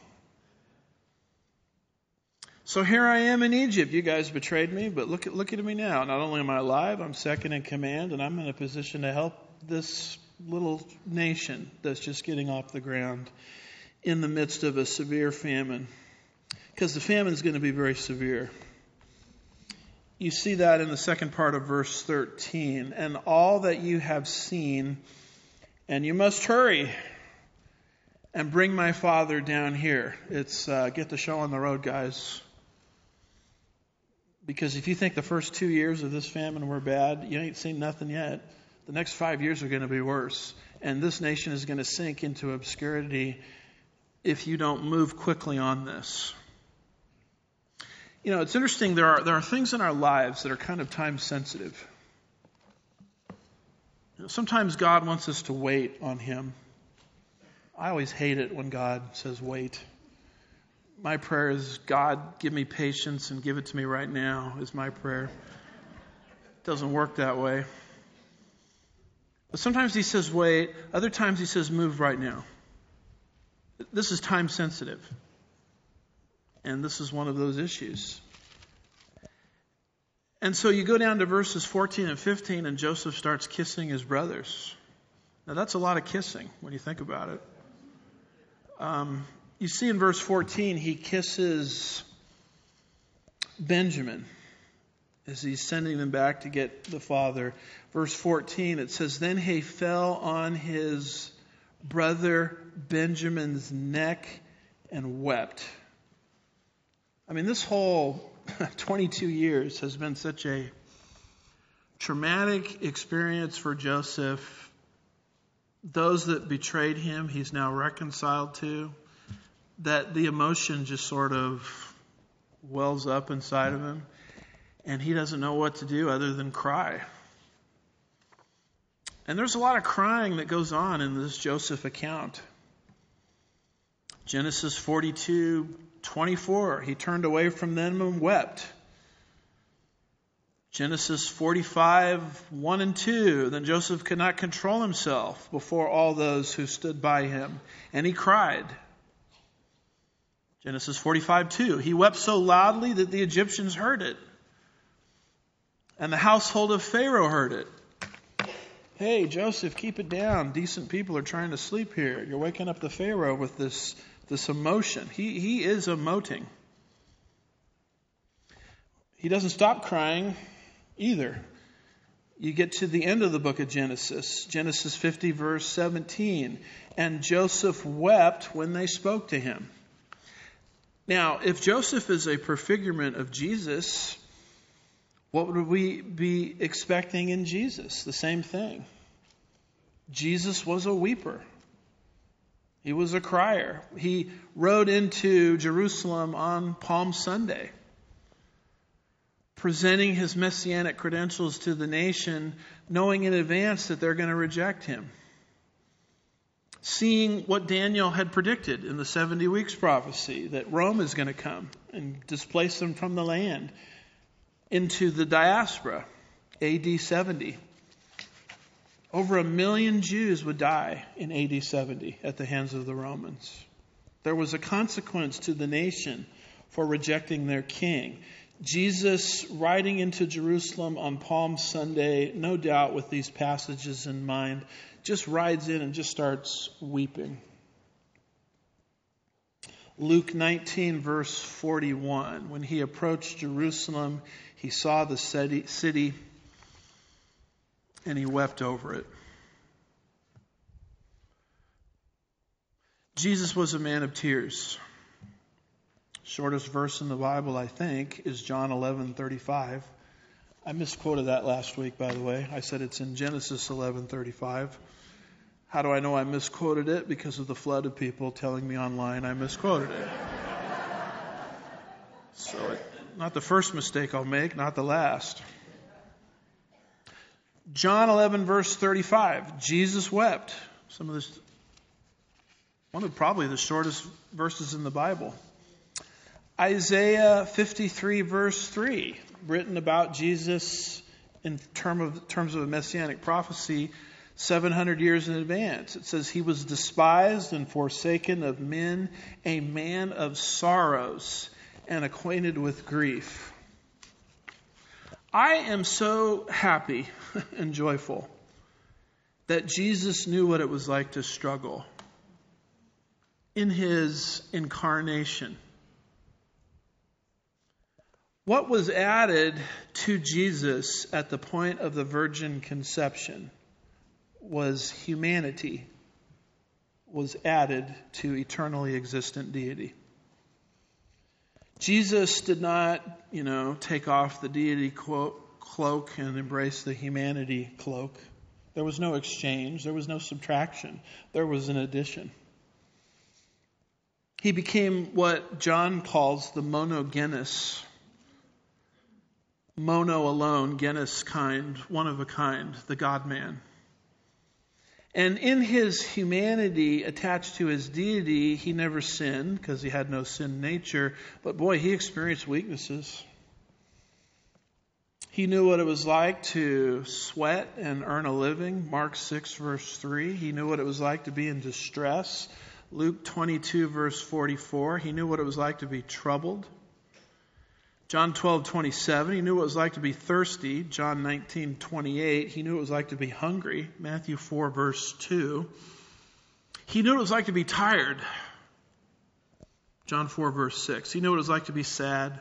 So here I am in Egypt. You guys betrayed me, but look at me now. Not only am I alive, I'm second in command, and I'm in a position to help this little nation that's just getting off the ground in the midst of a severe famine. Because the famine is going to be very severe. You see that in the second part of verse 13. And all that you have seen, and you must hurry and bring my father down here. It's get the show on the road, guys. Because if you think the first 2 years of this famine were bad, you ain't seen nothing yet. The next 5 years are going to be worse. And this nation is going to sink into obscurity if you don't move quickly on this. You know, it's interesting. There are things in our lives that are kind of time sensitive. You know, sometimes God wants us to wait on Him. I always hate it when God says wait. My prayer is, God, give me patience and give it to me right now, is my prayer. It doesn't work that way. But sometimes He says wait. Other times He says move right now. This is time sensitive. And this is one of those issues. And so you go down to verses 14 and 15, and Joseph starts kissing his brothers. Now that's a lot of kissing when you think about it. You see in verse 14, he kisses Benjamin as he's sending them back to get the father. Verse 14, it says, then he fell on his brother Benjamin's neck and wept. I mean, this whole 22 years has been such a traumatic experience for Joseph. Those that betrayed him, he's now reconciled to, that the emotion just sort of wells up inside of him, and he doesn't know what to do other than cry. And there's a lot of crying that goes on in this Joseph account. Genesis 42:24, he turned away from them and wept. Genesis 45:1 and 2, then Joseph could not control himself before all those who stood by him, and he cried. Genesis 45:2, he wept so loudly that the Egyptians heard it, and the household of Pharaoh heard it. Hey, Joseph, keep it down. Decent people are trying to sleep here. You're waking up the Pharaoh with this emotion. He is emoting. He doesn't stop crying either. You get to the end of the book of Genesis, Genesis 50, verse 17. And Joseph wept when they spoke to him. Now, if Joseph is a prefigurement of Jesus, what would we be expecting in Jesus? The same thing. Jesus was a weeper. He was a crier. He rode into Jerusalem on Palm Sunday, presenting his messianic credentials to the nation, knowing in advance that they're going to reject him. Seeing what Daniel had predicted in the 70 weeks prophecy, that Rome is going to come and displace them from the land into the diaspora, AD 70. Over 1 million Jews would die in AD 70 at the hands of the Romans. There was a consequence to the nation for rejecting their king. Jesus riding into Jerusalem on Palm Sunday, no doubt with these passages in mind, just rides in and just starts weeping. Luke 19, verse 41. When he approached Jerusalem, he saw the city and he wept over it. Jesus was a man of tears. Shortest verse in the Bible, I think, is John 11:35. I misquoted that last week, by the way. I said it's in Genesis 11:35. How do I know I misquoted it? Because of the flood of people telling me online I misquoted it. So, not the first mistake I'll make, not the last. John 11, verse 35. Jesus wept. One of probably the shortest verses in the Bible. Isaiah 53, verse 3, written about Jesus in terms of a messianic prophecy 700 years in advance. It says, he was despised and forsaken of men, a man of sorrows and acquainted with grief. I am so happy and joyful that Jesus knew what it was like to struggle in his incarnation. What was added to Jesus at the point of the virgin conception was humanity was added to eternally existent deity. Jesus did not, take off the deity cloak and embrace the humanity cloak. There was no exchange. There was no subtraction. There was an addition. He became what John calls the monogenes. Mono alone, genus kind, one of a kind, the God-man. And in his humanity attached to his deity, he never sinned because he had no sin nature. But boy, he experienced weaknesses. He knew what it was like to sweat and earn a living. Mark 6, verse 3. He knew what it was like to be in distress. Luke 22, verse 44. He knew what it was like to be troubled. John 12:27, he knew what it was like to be thirsty. John 19:28, he knew what it was like to be hungry. Matthew 4, verse 2. He knew what it was like to be tired. John 4, verse 6. He knew what it was like to be sad.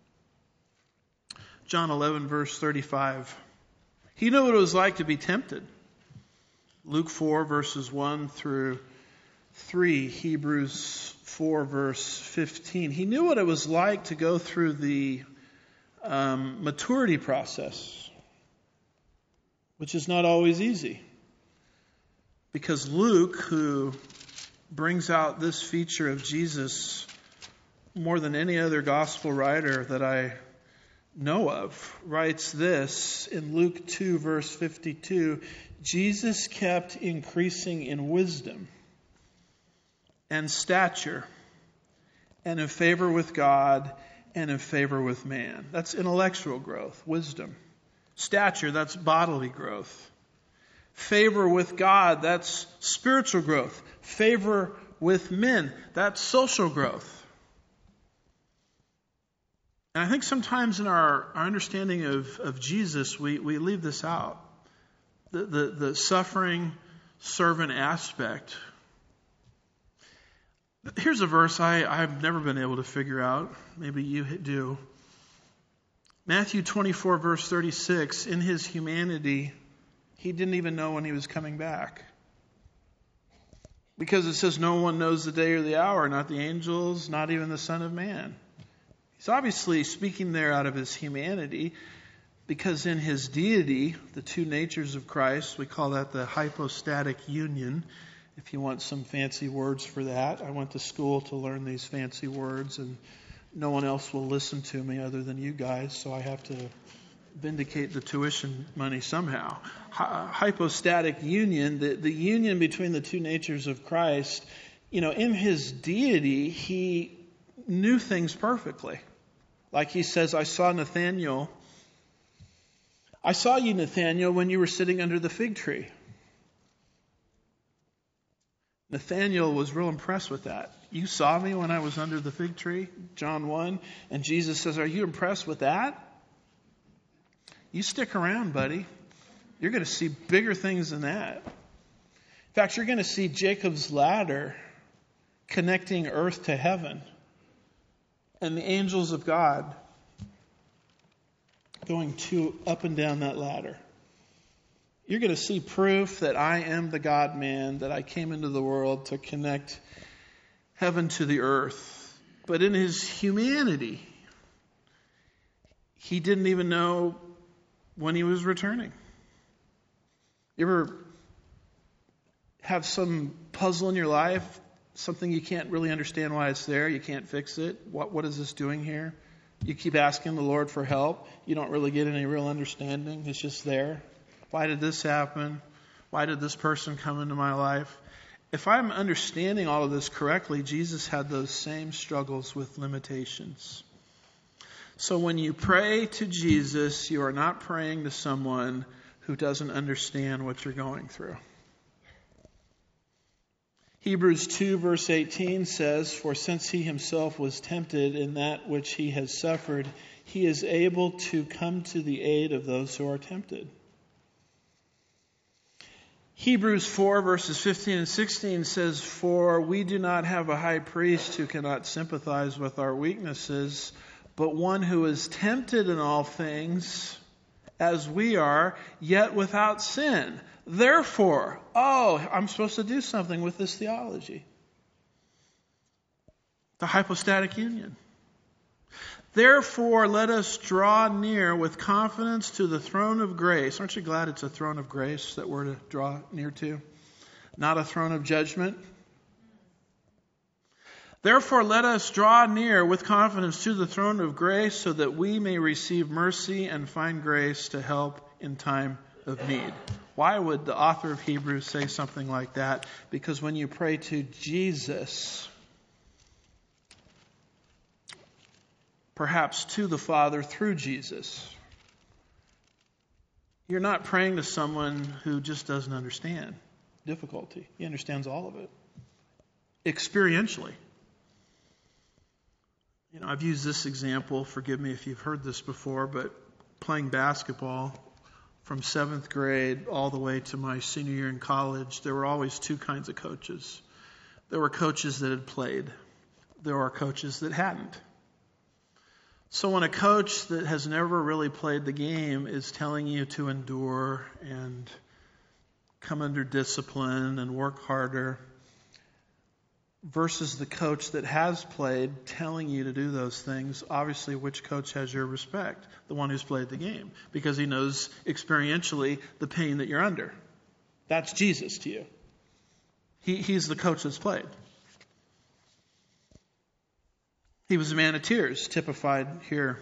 John 11, verse 35. He knew what it was like to be tempted. Luke 4, verses 1 through 3, Hebrews 4, verse 15. He knew what it was like to go through the maturity process, which is not always easy. Because Luke, who brings out this feature of Jesus more than any other gospel writer that I know of, writes this in Luke 2, verse 52, Jesus kept increasing in wisdom and stature, and in favor with God, and in favor with man. That's intellectual growth, wisdom. Stature, that's bodily growth. Favor with God, that's spiritual growth. Favor with men, that's social growth. And I think sometimes in our understanding of Jesus, we leave this out. The suffering servant aspect. Here's a verse I've never been able to figure out. Maybe you do. Matthew 24, verse 36. In his humanity, he didn't even know when he was coming back. Because it says no one knows the day or the hour, not the angels, not even the Son of Man. He's obviously speaking there out of his humanity, because in his deity, the two natures of Christ, we call that the hypostatic union. If you want some fancy words for that, I went to school to learn these fancy words, and no one else will listen to me other than you guys, so I have to vindicate the tuition money somehow. Hypostatic union, the union between the two natures of Christ, in his deity, he knew things perfectly. Like he says, I saw you, Nathanael, when you were sitting under the fig tree. Nathanael was real impressed with that. You saw me when I was under the fig tree, John 1. And Jesus says, are you impressed with that? You stick around, buddy. You're going to see bigger things than that. In fact, you're going to see Jacob's ladder connecting earth to heaven. And the angels of God going up and down that ladder. You're going to see proof that I am the God-man, that I came into the world to connect heaven to the earth. But in his humanity, he didn't even know when he was returning. You ever have some puzzle in your life, something you can't really understand why it's there, you can't fix it? What is this doing here? You keep asking the Lord for help. You don't really get any real understanding. It's just there. Why did this happen? Why did this person come into my life? If I'm understanding all of this correctly, Jesus had those same struggles with limitations. So when you pray to Jesus, you are not praying to someone who doesn't understand what you're going through. Hebrews 2 verse 18 says, for since he himself was tempted in that which he has suffered, he is able to come to the aid of those who are tempted. Hebrews 4 verses 15 and 16 says, for we do not have a high priest who cannot sympathize with our weaknesses, but one who is tempted in all things as we are, yet without sin. Therefore, I'm supposed to do something with this theology. The hypostatic union. Therefore, let us draw near with confidence to the throne of grace. Aren't you glad it's a throne of grace that we're to draw near to? Not a throne of judgment. Therefore, let us draw near with confidence to the throne of grace so that we may receive mercy and find grace to help in time of need. Why would the author of Hebrews say something like that? Because when you pray to Jesus, perhaps to the Father through Jesus, you're not praying to someone who just doesn't understand difficulty. He understands all of it. Experientially. I've used this example, forgive me if you've heard this before, but playing basketball from 7th grade all the way to my senior year in college, there were always two kinds of coaches. There were coaches that had played. There were coaches that hadn't. So when a coach that has never really played the game is telling you to endure and come under discipline and work harder, versus the coach that has played telling you to do those things, obviously which coach has your respect? The one who's played the game, because he knows experientially the pain that you're under. That's Jesus to you. He's the coach that's played. He was a man of tears, typified here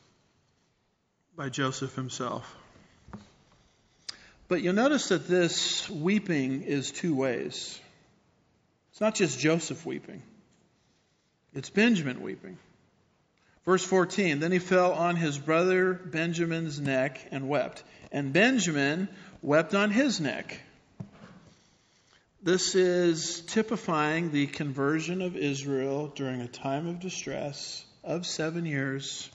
by Joseph himself. But you'll notice that this weeping is two ways. It's not just Joseph weeping. It's Benjamin weeping. Verse 14, then he fell on his brother Benjamin's neck and wept. And Benjamin wept on his neck. This is typifying the conversion of Israel during a time of distress of 7 years,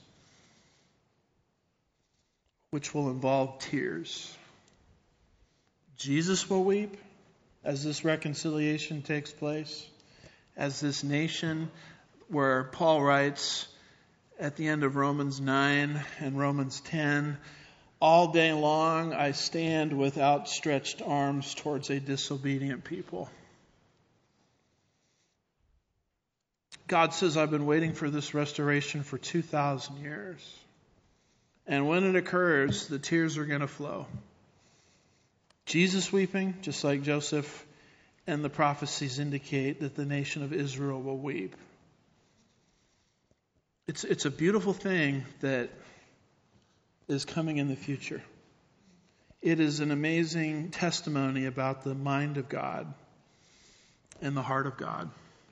which will involve tears. Jesus will weep as this reconciliation takes place, as this nation, where Paul writes at the end of Romans 9 and Romans 10, all day long I stand with outstretched arms towards a disobedient people. God says, I've been waiting for this restoration for 2,000 years. And when it occurs, the tears are going to flow. Jesus weeping, just like Joseph, and the prophecies indicate that the nation of Israel will weep. It's a beautiful thing that is coming in the future. It is an amazing testimony about the mind of God and the heart of God.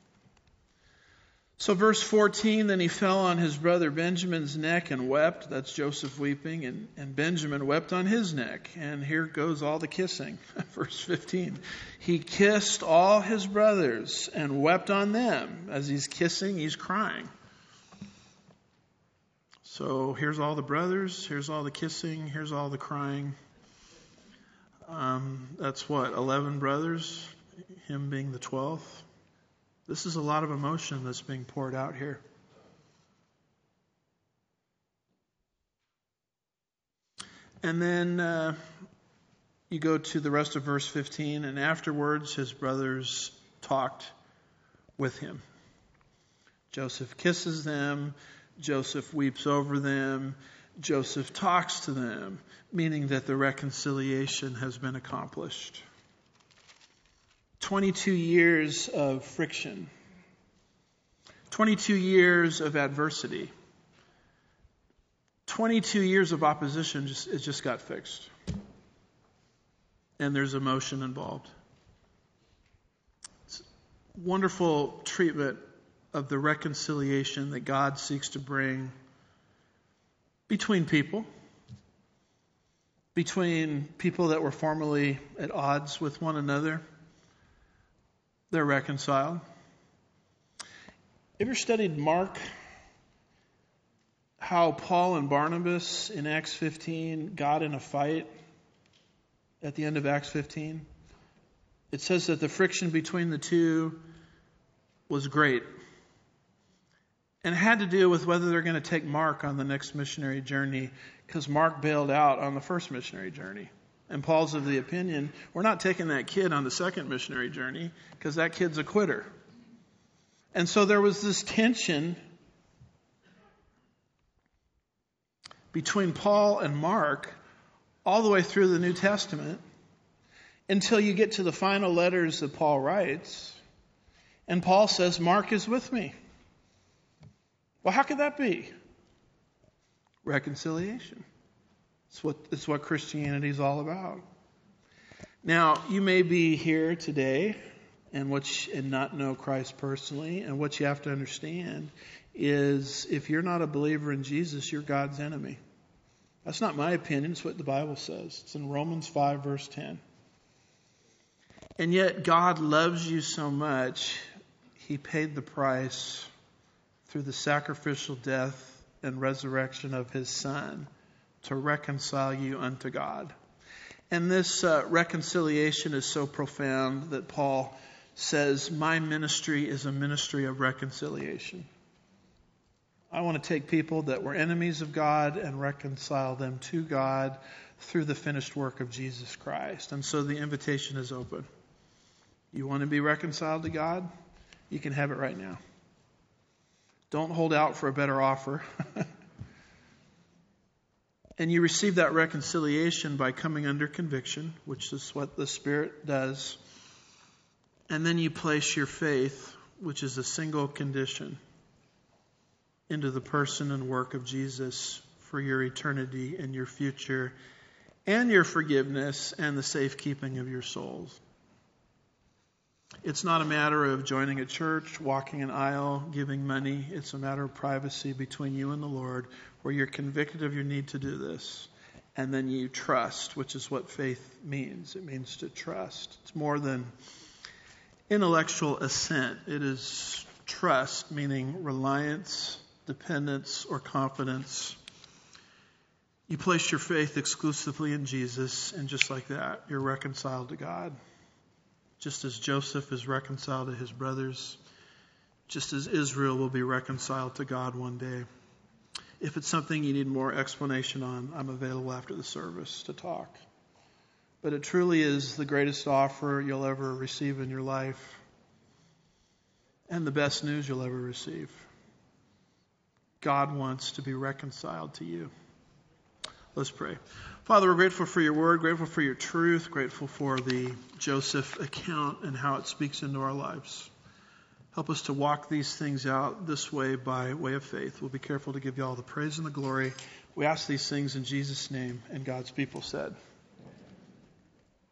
So verse 14, then he fell on his brother Benjamin's neck and wept. That's Joseph weeping. And Benjamin wept on his neck. And here goes all the kissing. Verse 15. He kissed all his brothers and wept on them. As he's kissing, he's crying. So here's all the brothers. Here's all the kissing. Here's all the crying. That's 11 brothers, him being the 12th. This is a lot of emotion that's being poured out here. And then you go to the rest of verse 15, and afterwards his brothers talked with him. Joseph kisses them. Joseph weeps over them. Joseph talks to them, meaning that the reconciliation has been accomplished. 22 years of friction. 22 years of adversity. 22 years of opposition, it just got fixed. And there's emotion involved. It's wonderful treatment of the reconciliation that God seeks to bring between people that were formerly at odds with one another. They're reconciled. Ever studied Mark? How Paul and Barnabas in Acts 15 got in a fight at the end of Acts 15? It says that the friction between the two was great. And it had to do with whether they're going to take Mark on the next missionary journey, because Mark bailed out on the first missionary journey. And Paul's of the opinion, we're not taking that kid on the second missionary journey because that kid's a quitter. And so there was this tension between Paul and Mark all the way through the New Testament until you get to the final letters that Paul writes. And Paul says, Mark is with me. Well, how could that be? Reconciliation. It's what Christianity is all about. Now, you may be here today and not know Christ personally, and what you have to understand is if you're not a believer in Jesus, you're God's enemy. That's not my opinion. It's what the Bible says. It's in Romans 5, verse 10. And yet God loves you so much, He paid the price through the sacrificial death and resurrection of His Son to reconcile you unto God. And this reconciliation is so profound that Paul says, my ministry is a ministry of reconciliation. I want to take people that were enemies of God and reconcile them to God through the finished work of Jesus Christ. And so the invitation is open. You want to be reconciled to God? You can have it right now. Don't hold out for a better offer. And you receive that reconciliation by coming under conviction, which is what the Spirit does. And then you place your faith, which is a single condition, into the person and work of Jesus for your eternity and your future and your forgiveness and the safekeeping of your souls. It's not a matter of joining a church, walking an aisle, giving money. It's a matter of privacy between you and the Lord, where you're convicted of your need to do this. And then you trust, which is what faith means. It means to trust. It's more than intellectual assent. It is trust, meaning reliance, dependence, or confidence. You place your faith exclusively in Jesus, and just like that, you're reconciled to God. Just as Joseph is reconciled to his brothers, just as Israel will be reconciled to God one day. If it's something you need more explanation on, I'm available after the service to talk. But it truly is the greatest offer you'll ever receive in your life, and the best news you'll ever receive. God wants to be reconciled to you. Let's pray. Father, we're grateful for your word, grateful for your truth, grateful for the Joseph account and how it speaks into our lives. Help us to walk these things out this way by way of faith. We'll be careful to give you all the praise and the glory. We ask these things in Jesus' name, and God's people said.